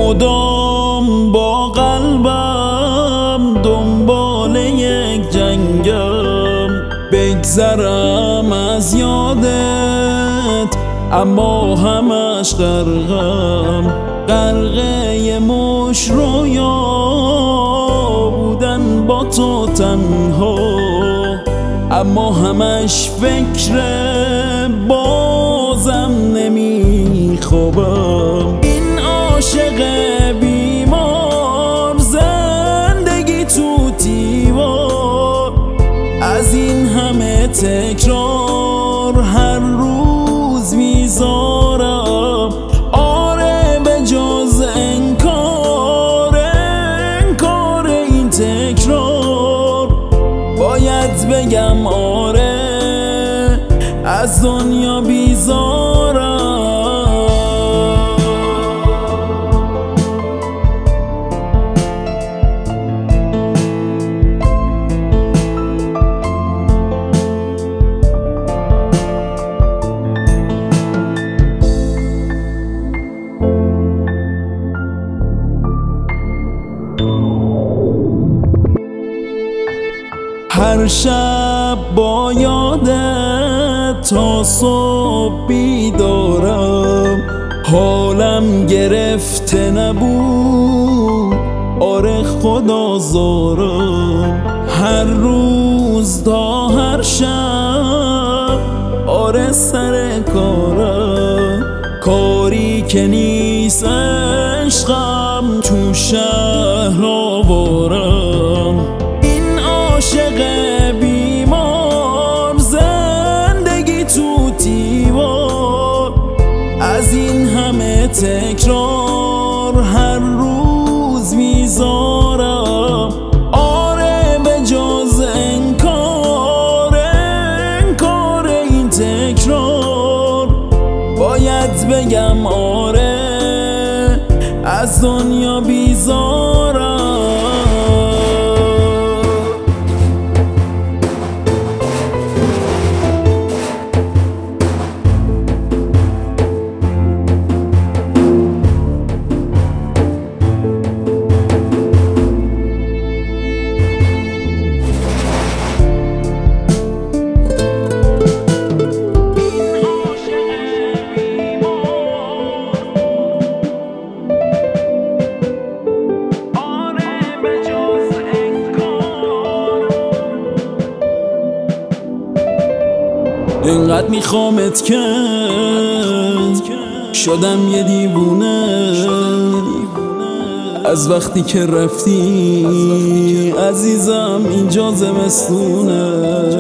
مدام با قلبم دنبال یک جنگم، بگذرم از یادت اما همش غرقم. غرقه مش رویا بودن با تو تنها، اما همش فکر بازم نمیخوابم. این عاشق بیمار زندگی تو دیوار، از این همه تکرار هر روز میذارم. آره به جز انکار این تکرار باید بگم آره از دنیا بیزارم. هر شب با یادت تا صبح بیدارم، حالم گرفته نبود آره خدا زارم. هر روز تا هر شب آره سر کارم، کاری که نیست عشقم تو شهر آوارم. این عاشق بیمار زندگی تو دیوار، از این همه تکرار هر روز میذارم. آره به جز انکار این تکرار باید بگم آره از دنیا بیزارم. اینقدر میخوامت که شدم یه دیوونه، از وقتی که رفتی عزیزم اینجا زمستونه.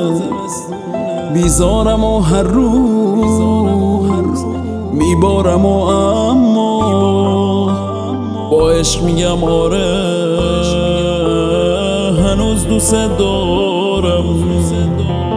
بیزارم و هر روز میبارم و اما با عشق میگم آره هنوز دوست دارم.